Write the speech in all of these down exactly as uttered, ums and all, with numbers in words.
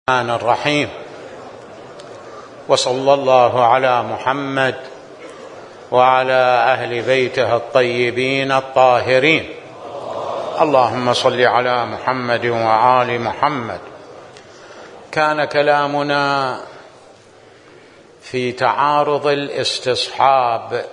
الرحمن الرحيم. وصلى الله على محمد وعلى أهل بيته الطيبين الطاهرين. اللهم صل على محمد وآل محمد. كان كلامنا في تعارض الاستصحاب،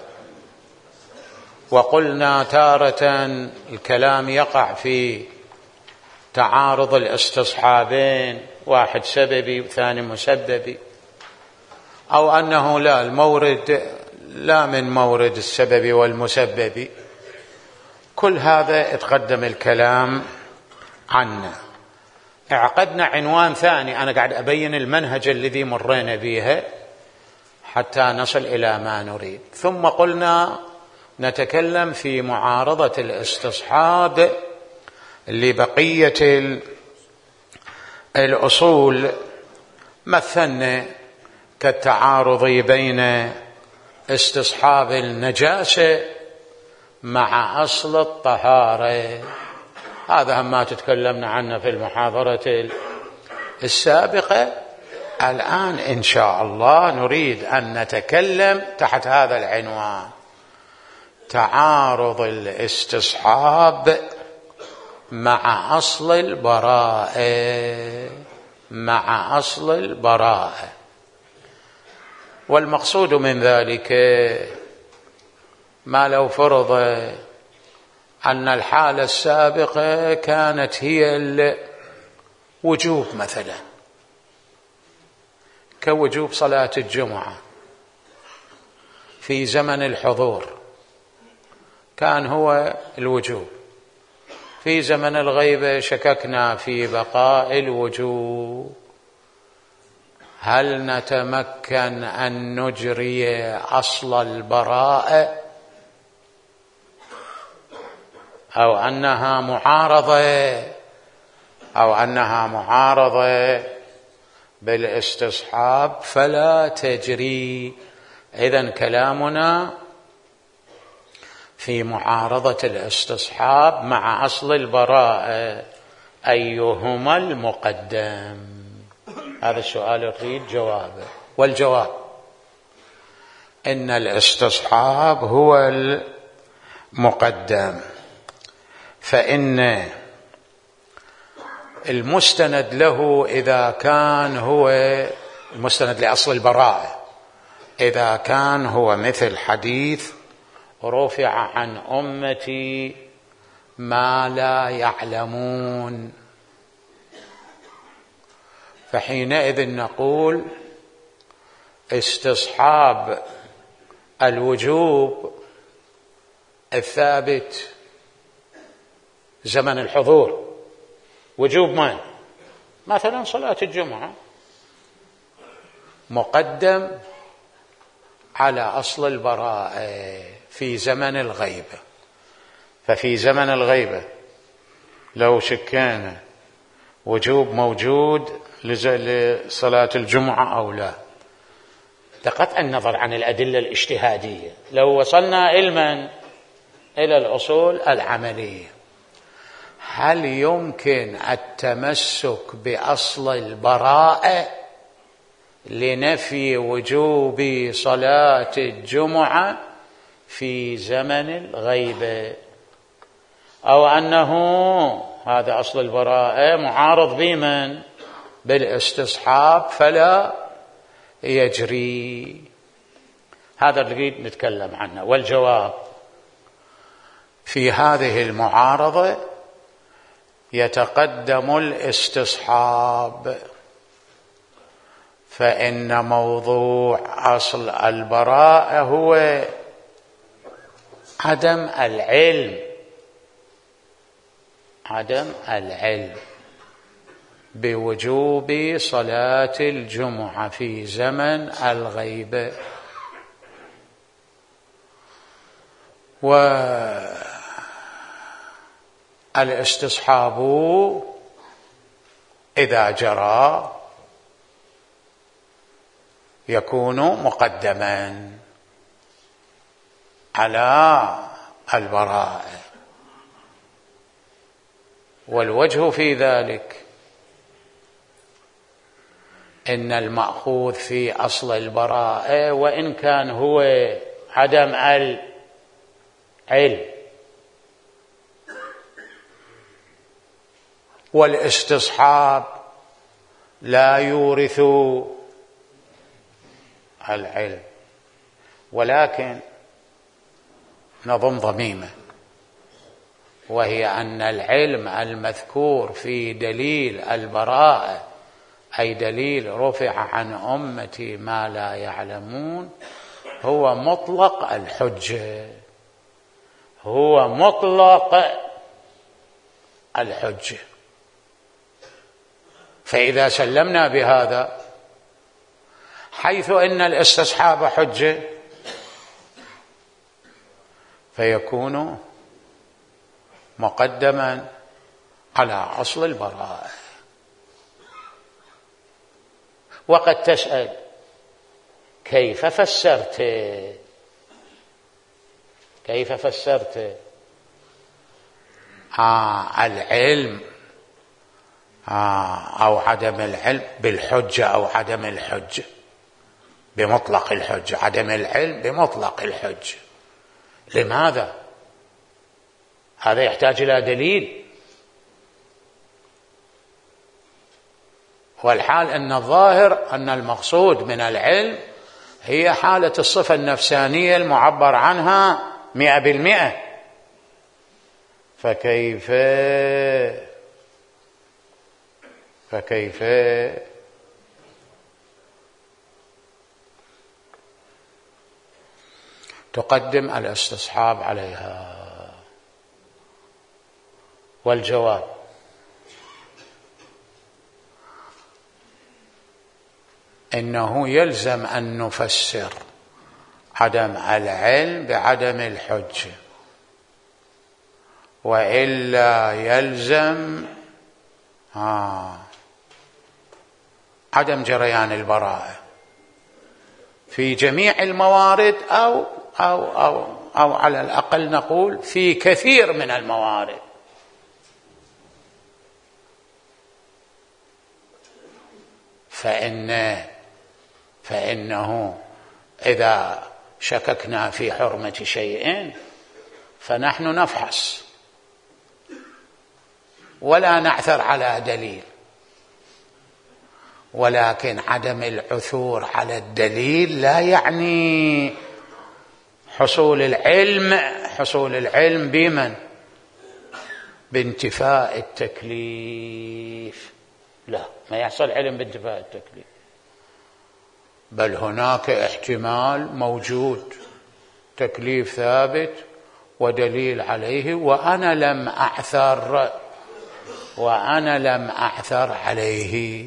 وقلنا تارة الكلام يقع في تعارض الاستصحابين، واحد سببي وثاني مسببي، أو أنه لا المورد لا من مورد السبب والمسبب. كل هذا اتقدم الكلام عنه. اعقدنا عنوان ثاني، أنا قاعد أبين المنهج الذي مرينا به حتى نصل إلى ما نريد. ثم قلنا نتكلم في معارضة الاستصحاب لبقية الأصول، مثلنا كالتعارض بين استصحاب النجاسة مع أصل الطهارة. هذا هم ما تتكلمنا عنه في المحاضرة السابقة. الآن إن شاء الله نريد أن نتكلم تحت هذا العنوان: تعارض الاستصحاب مع أصل البراءة. مع أصل البراءة. والمقصود من ذلك ما لو فرض أن الحالة السابقة كانت هي الوجوب، مثلا كوجوب صلاة الجمعة في زمن الحضور كان هو الوجوب. في زمن الغيبة شككنا في بقاء الوجوب. هل نتمكن أن نجري أصل البراءة أو أنها معارضة أو أنها معارضة بالاستصحاب فلا تجري؟ إذن كلامنا في معارضة الاستصحاب مع أصل البراءة، أيهما المقدم؟ هذا السؤال يريد جوابه. والجواب إن الاستصحاب هو المقدم، فإن المستند له إذا كان هو المستند لأصل البراءة إذا كان هو مثل حديث رفع عن أمتي ما لا يعلمون، فحينئذ نقول استصحاب الوجوب الثابت زمن الحضور، وجوب من؟ مثلا صلاة الجمعة، مقدم على أصل البراءة في زمن الغيبة. ففي زمن الغيبة لو شكينا وجوب موجود لصلاة الجمعة أو لا، بقطع النظر عن الأدلة الاجتهادية، لو وصلنا علما إلى الأصول العملية، هل يمكن التمسك بأصل البراءة لنفي وجوب صلاة الجمعة في زمن الغيبة، أو أنه هذا أصل البراءة معارض بمن؟ بالاستصحاب فلا يجري؟ هذا اللي نريد نتكلم عنه. والجواب في هذه المعارضة يتقدم الاستصحاب، فإن موضوع أصل البراءة هو عدم العلم عدم العلم بوجوب صلاة الجمعة في زمن الغيبة. والاستصحاب إذا جرى يكون مقدما على البراءة. والوجه في ذلك إن المأخوذ في أصل البراءة وإن كان هو عدم العلم والاستصحاب لا يورث العلم، ولكن نضم ضميمة، وهي أن العلم المذكور في دليل البراءة أي دليل رفع عن أمتي ما لا يعلمون هو مطلق الحجة، هو مطلق الحجة. فإذا سلمنا بهذا حيث أن الاستصحاب حجة فيكون مقدما على أصل البراءة. وقد تسأل كيف فسرت كيف فسرت آه العلم آه أو عدم العلم بالحجة أو عدم الحجة بمطلق الحجة، عدم العلم بمطلق الحجة. لماذا؟ هذا يحتاج إلى دليل، والحال أن الظاهر أن المقصود من العلم هي حالة الصفة النفسانية المعبر عنها مئة بالمئة. فكيف فكيف تقدم الاستصحاب عليها؟ والجواب إنه يلزم أن نفسر عدم العلم بعدم الحجة، وإلا يلزم آه عدم جريان البراءة في جميع الموارد أو أو أو أو على الأقل نقول في كثير من الموارد. فإن فإنه إذا شككنا في حرمة شيء فنحن نفحص ولا نعثر على دليل، ولكن عدم العثور على الدليل لا يعني حصول العلم حصول العلم بمن؟ بانتفاء التكليف. لا، ما يحصل علم بانتفاء التكليف، بل هناك احتمال موجود، تكليف ثابت ودليل عليه، وأنا لم أعثر وأنا لم أعثر عليه.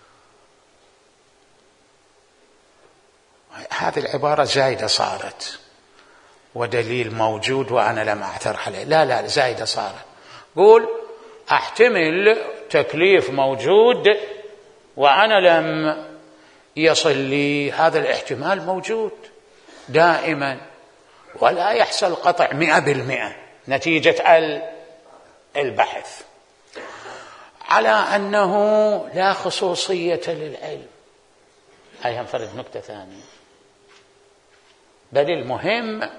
هذه العبارة زايدة صارت، ودليل موجود وأنا لم أعثر عليه. لا لا زايدة صارت. قول أحتمل تكليف موجود وأنا لم يصل لي، هذا الاحتمال موجود دائما ولا يحصل قطع مئة بالمئة نتيجة البحث، على أنه لا خصوصية للعلم. هاي هنفرد نكتة ثانية، بل المهم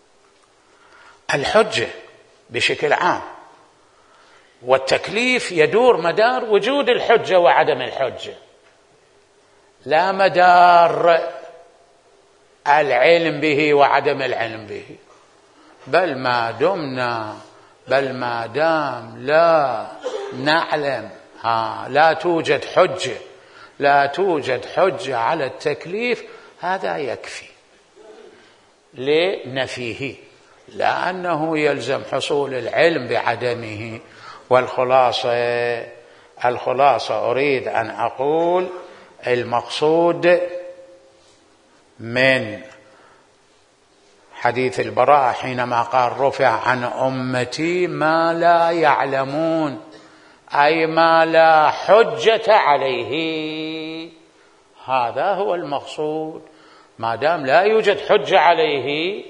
الحجة بشكل عام، والتكليف يدور مدار وجود الحجة وعدم الحجة، لا مدار العلم به وعدم العلم به. بل ما دمنا بل ما دام لا نعلم ها لا توجد حجة لا توجد حجة على التكليف، هذا يكفي لنفيه، لا أنه يلزم حصول العلم بعدمه. والخلاصة الخلاصة أريد أن أقول المقصود من حديث البراء حينما قال رفع عن أمتي ما لا يعلمون، أي ما لا حجة عليه، هذا هو المقصود. ما دام لا يوجد حجة عليه،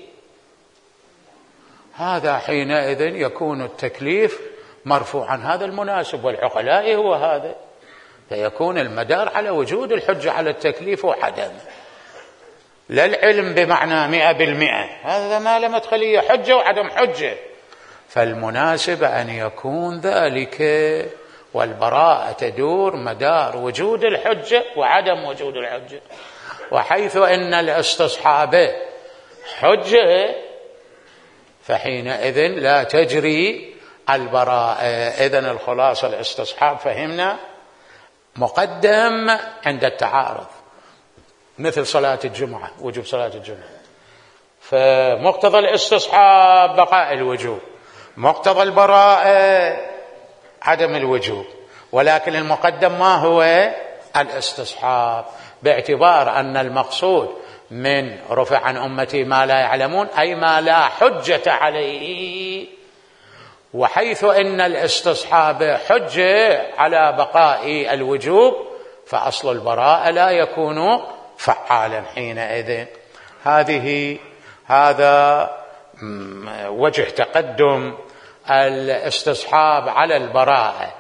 هذا حينئذ يكون التكليف مرفوعا. هذا المناسب، والعقلاء هو هذا. فيكون المدار على وجود الحجة على التكليف وعدم، لا العلم بمعنى مئة بالمئة، هذا ما له مدخلية، حجة وعدم حجة. فالمناسب أن يكون ذلك، والبراءة تدور مدار وجود الحجة وعدم وجود الحجة. وحيث أن الاستصحاب حجة فحينئذ لا تجري البراءة. إذن الخلاصة الاستصحاب فهمنا مقدم عند التعارض، مثل صلاة الجمعة، وجوب صلاة الجمعة، فمقتضى الاستصحاب بقاء الوجوب، مقتضى البراءة عدم الوجوب، ولكن المقدم ما هو؟ الاستصحاب، باعتبار أن المقصود من رفع عن أمتي ما لا يعلمون أي ما لا حجة عليه. وحيث أن الاستصحاب حجة على بقاء الوجوب فأصل البراءة لا يكون فعالا حينئذ. هذه هذا وجه تقدم الاستصحاب على البراءة.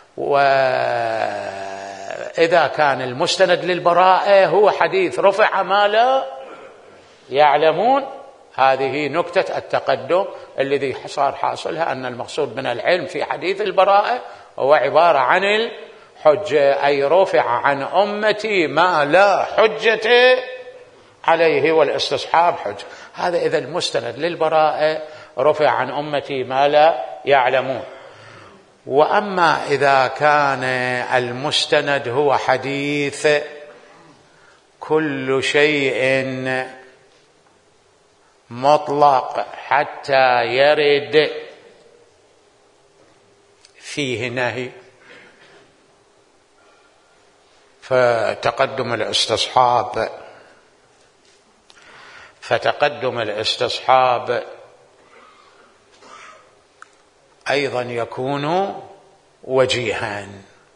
وإذا كان المستند للبراءة هو حديث رفع ما لا يعلمون، هذه نكتة التقدم الذي صار حاصلها أن المقصود من العلم في حديث البراءة هو عبارة عن الحجة، أي رفع عن أمتي ما لا حجة عليه، والاستصحاب حجة. هذا إذا المستند للبراءة رفع عن أمتي ما لا يعلمون. وأما إذا كان المستند هو حديث كل شيء مطلق حتى يرد فيه نهي، فتقدم الاستصحاب فتقدم الاستصحاب أيضا يكون وجيها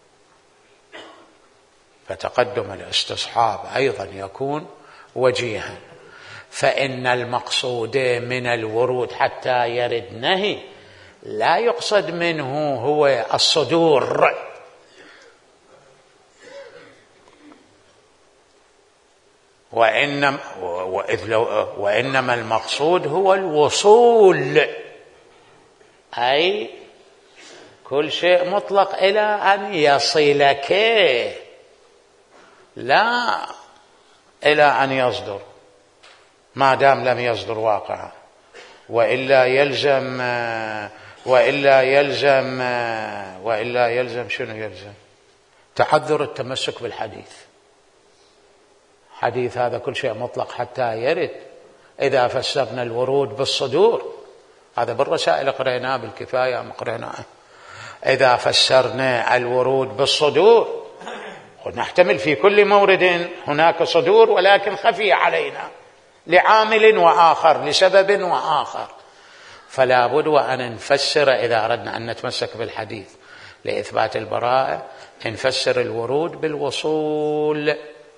فتقدم الاستصحاب أيضا يكون وجيها فإن المقصود من الورود حتى يرد نهي لا يقصد منه هو الصدور، وإنما, وإنما المقصود هو الوصول، أي كل شيء مطلق إلى أن يصلك، لا إلى أن يصدر، ما دام لم يصدر واقعا، وإلا يلزم وإلا يلزم وإلا يلزم شنو يلزم؟ تعذر التمسك بالحديث. حديث هذا كل شيء مطلق حتى يرد، إذا فسرنا الورود بالصدور، هذا بالرسائل قرأناه، بالكفاية قرأناه، إذا فسرنا الورود بالصدور نحتمل في كل مورد هناك صدور ولكن خفي علينا لعامل وآخر، لسبب وآخر، فلا بد وأن نفسر إذا أردنا أن نتمسك بالحديث لإثبات البراءة، نفسر الورود بالوصول.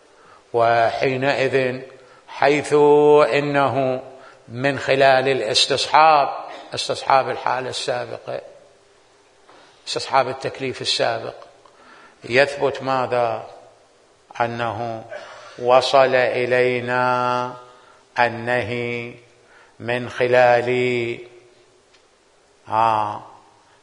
وحينئذ حيث إنه من خلال الاستصحاب، استصحاب الحالة السابقة، استصحاب التكليف السابق، يثبت ماذا؟ أنه وصل إلينا النهي من خلال آه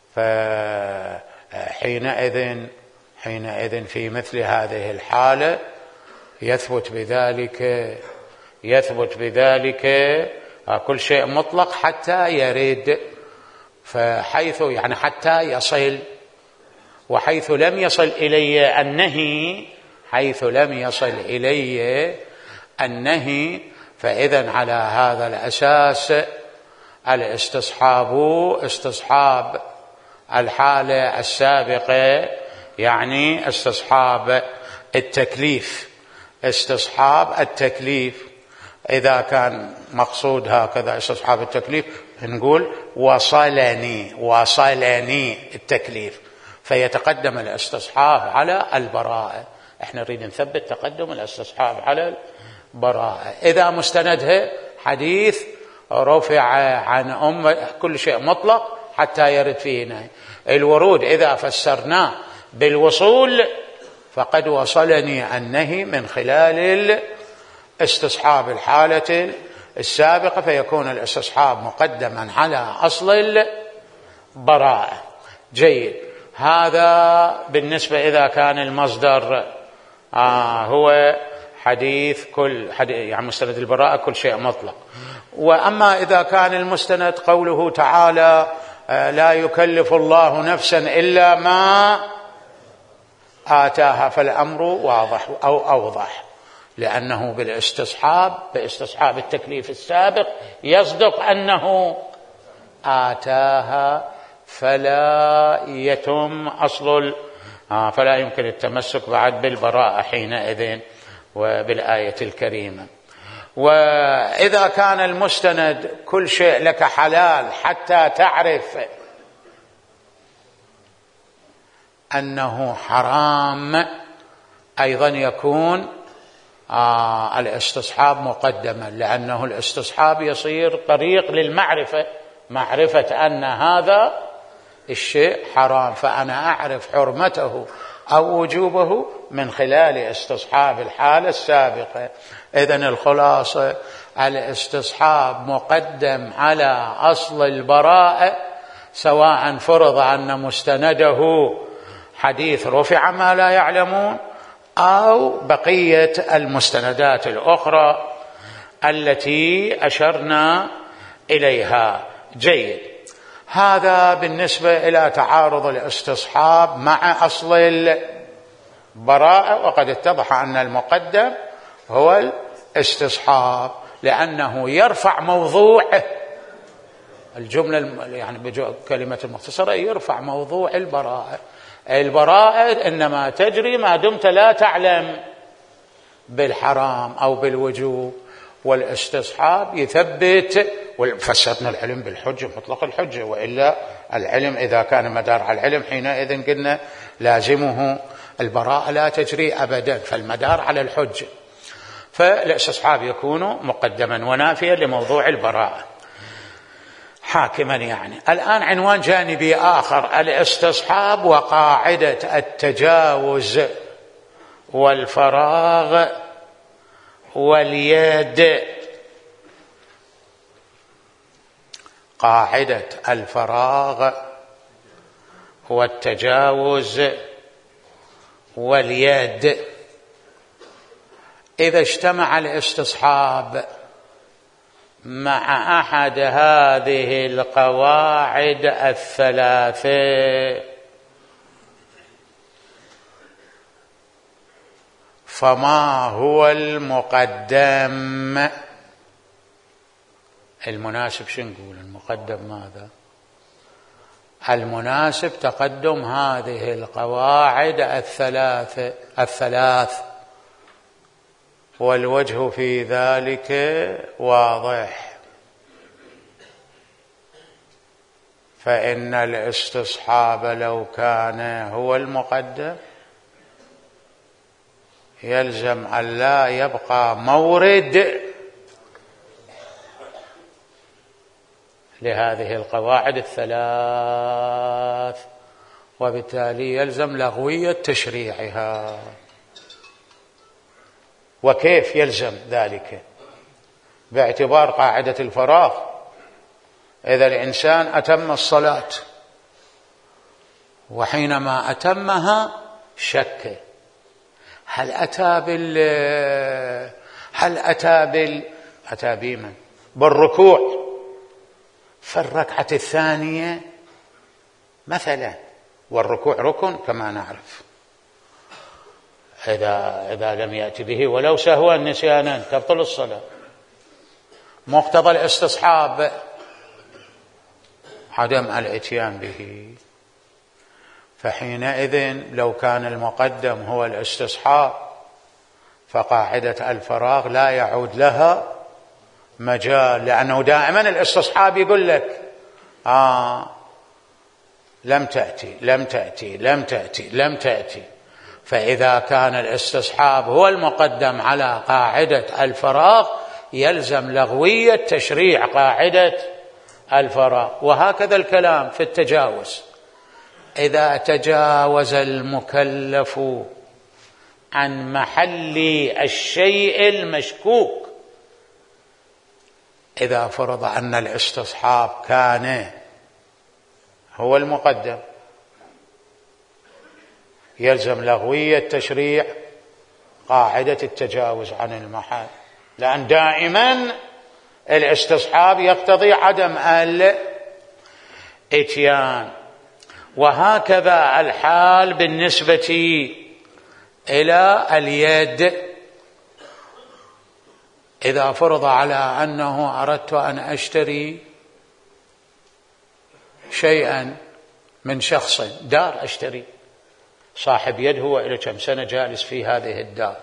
فحينئذ حينئذ في مثل هذه الحالة يثبت بذلك يثبت بذلك كل شيء مطلق حتى يرد، فحيث يعني حتى يصل، وحيث لم يصل إلي النهي حيث لم يصل إلي النهي فإذن على هذا الأساس الاستصحاب استصحاب الحالة السابقة، يعني استصحاب التكليف استصحاب التكليف إذا كان مقصود هكذا استصحاب التكليف نقول وصلني وصلني التكليف، فيتقدم الاستصحاب على البراءة. احنا نريد نثبت تقدم الاستصحاب على البراءة. إذا مستندها حديث رفع عن أم كل شيء مطلق حتى يرد فيه نهي، الورود إذا فسرناه بالوصول فقد وصلني النهي من خلال استصحاب الحالة السابقة، فيكون الاستصحاب مقدما على أصل البراءة. جيد. هذا بالنسبة إذا كان المصدر آه هو حديث كل حديث يعني مستند البراءة كل شيء مطلق. وأما إذا كان المستند قوله تعالى آه لا يكلف الله نفسا إلا ما آتاها، فالأمر واضح أو أوضح، لأنه بالاستصحاب باستصحاب التكليف السابق يصدق أنه آتاها، فلا يتم أصل آه فلا يمكن التمسك بعد بالبراءة حينئذ وبالآية الكريمة. وإذا كان المستند كل شيء لك حلال حتى تعرف أنه حرام، أيضا يكون آه الاستصحاب مقدما، لأنه الاستصحاب يصير طريق للمعرفة، معرفة أن هذا الشيء حرام، فأنا أعرف حرمته أو وجوبه من خلال استصحاب الحالة السابقة. إذن الخلاصة الاستصحاب مقدم على أصل البراءة، سواء فرض أن مستنده حديث رفع ما لا يعلمون أو بقية المستندات الأخرى التي أشرنا إليها. جيد. هذا بالنسبة إلى تعارض الاستصحاب مع أصل البراءة، وقد اتضح أن المقدم هو الاستصحاب لأنه يرفع موضوع الجملة، يعني بكلمة المختصرة يرفع موضوع البراءة. البراءة إنما تجري ما دمت لا تعلم بالحرام أو بالوجوب، والاستصحاب يثبت. وفسرنا العلم بالحجة مطلق الحجة، وإلا العلم إذا كان مدار على العلم حينئذ قلنا لازمه البراءة لا تجري أبدا، فالمدار على الحجة، فالاستصحاب يكون مقدما ونافيا لموضوع البراءة حاكما. يعني الآن عنوان جانبي آخر، الاستصحاب وقاعدة التجاوز والفراغ واليد. قاعدة الفراغ والتجاوز واليد. إذا اجتمع الاستصحاب مع أحد هذه القواعد الثلاثة فما هو المقدم؟ المناسب شو نقول؟ المقدم ماذا؟ المناسب تقدم هذه القواعد الثلاثة الثلاث والوجه في ذلك واضح، فإن الاستصحاب لو كان هو المقدم يلزم أن لا يبقى مورد لهذه القواعد الثلاث، وبالتالي يلزم لغوية تشريعها. وكيف يلزم ذلك؟ باعتبار قاعدة الفراغ، إذا الإنسان أتم الصلاة وحينما أتمها شك هل أتى بال هل أتى بال أتى بمن بالركوع في الركعة الثانية مثلا، والركوع ركن كما نعرف، إذا إذا لم يأتي به ولو سهوا نسيانا تبطل الصلاة. مقتضى الاستصحاب عدم الاتيان به، فحينئذ لو كان المقدم هو الاستصحاب فقاعدة الفراغ لا يعود لها مجال، لأنه دائما الاستصحاب يقول لك آه لم تأتي لم تأتي لم تأتي لم تأتي. فإذا كان الاستصحاب هو المقدم على قاعدة الفراغ يلزم لغوية تشريع قاعدة الفراغ. وهكذا الكلام في التجاوز، إذا تجاوز المكلف عن محل الشيء المشكوك. إذا فرض أن الاستصحاب كان هو المقدم يلزم لغوية تشريع قاعدة التجاوز عن المحل، لأن دائما الاستصحاب يقتضي عدم الإتيان. وهكذا الحال بالنسبة إلى اليد. إذا فرض على أنه أردت أن أشتري شيئا من شخص، دار أشتري، صاحب يد هو إلى كم سنة جالس في هذه الدار،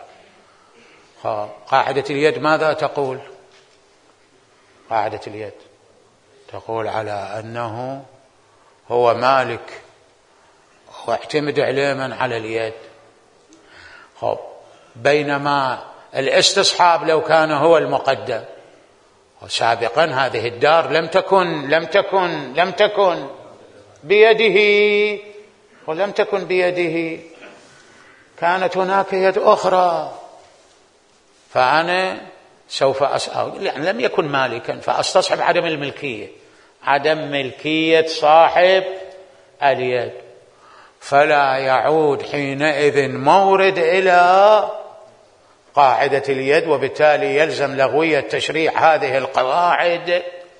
قاعدة اليد ماذا تقول؟ قاعدة اليد تقول على أنه هو مالك واعتمد عليه من على اليد. خب بينما الاستصحاب لو كان هو المقدم، وسابقا هذه الدار لم تكن لم تكن لم تكن بيده، ولم تكن بيده، كانت هناك يد أخرى، فأنا سوف أسأل، يعني لم يكن مالكا فأستصحب عدم الملكية، عدم ملكية صاحب اليد، فلا يعود حينئذ مورد إلى قاعدة اليد، وبالتالي يلزم لغوية تشريع هذه القواعد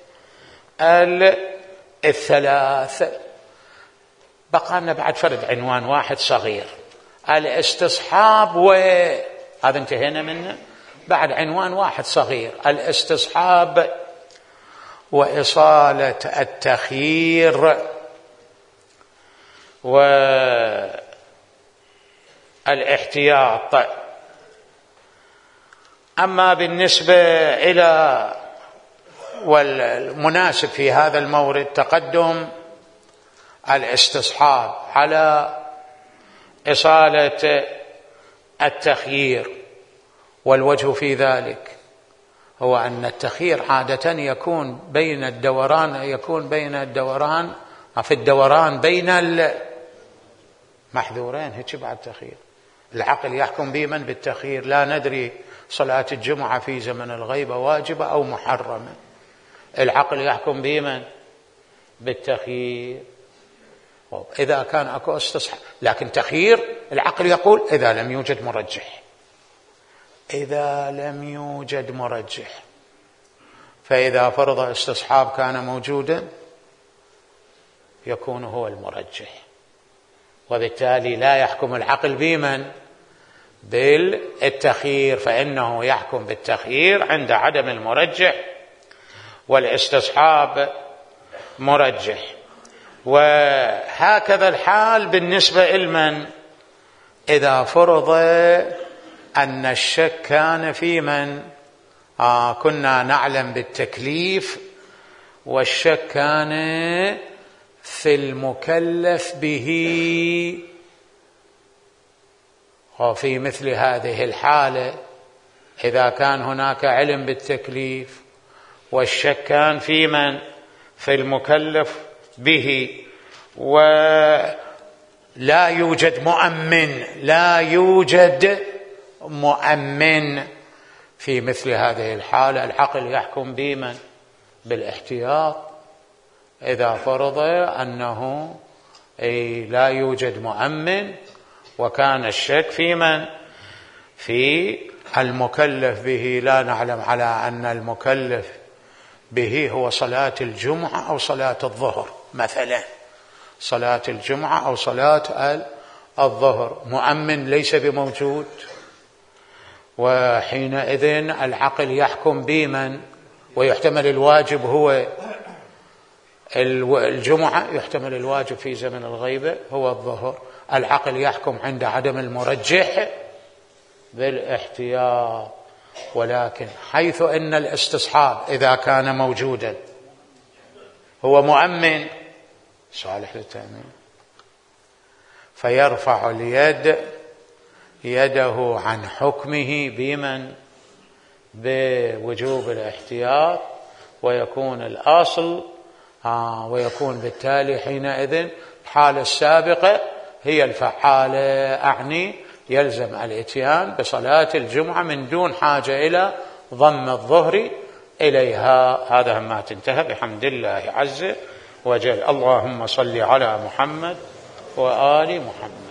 الثلاث. بقى لنا بعد فرد عنوان واحد صغير، الاستصحاب، وهذا انتهينا منه. بعد عنوان واحد صغير، الاستصحاب وإصالة التخيير والاحتياط. أما بالنسبة إلى والمناسب في هذا المورد تقدم الاستصحاب على إصالة التخيير، والوجه في ذلك هو أن التخيير عادة يكون بين الدوران يكون بين الدوران في الدوران بين المحذورين. هيك بعد التخيير العقل يحكم بمن بالتخيير، لا ندري صلاة الجمعة في زمن الغيبة واجبة أو محرمة، العقل يحكم بمن بالتخيير. إذا كان أكو استصحاب، لكن تخيير العقل يقول إذا لم يوجد مرجح، إذا لم يوجد مرجح، فإذا فرض استصحاب كان موجودا يكون هو المرجح، وبالتالي لا يحكم العقل بمن بالتخيير، فإنه يحكم بالتخيير عند عدم المرجح، والاستصحاب مرجح. وهكذا الحال بالنسبة لمن إذا فرض أن الشك كان في من آه كنا نعلم بالتكليف، والشك كان في المكلف به. وفي مثل هذه الحالة إذا كان هناك علم بالتكليف والشك كان في من في المكلف به، ولا يوجد مؤمن لا يوجد مؤمن في مثل هذه الحالة، العقل يحكم بمن بالاحتياط. إذا فرض أنه أي لا يوجد مؤمن وكان الشك في من في المكلف به، لا نعلم على أن المكلف به هو صلاة الجمعة أو صلاة الظهر، مثلا صلاة الجمعة أو صلاة الظهر، مؤمن ليس بموجود، وحينئذ العقل يحكم بمن، ويحتمل الواجب هو الجمعة، يحتمل الواجب في زمن الغيبة هو الظهر، العقل يحكم عند عدم المرجح بالاحتياط. ولكن حيث أن الاستصحاب إذا كان موجودا هو مؤمن صالح للتأمين، فيرفع اليد يده عن حكمه بمن بوجوب الاحتياط، ويكون الأصل آه ويكون بالتالي حينئذ الحالة السابقة هي الفعالة، أعني يلزم الاتيان بصلاة الجمعة من دون حاجة إلى ضم الظهر إليها. هذا ما تنتهى بحمد الله عز وجل. اللهم صل على محمد وآل محمد.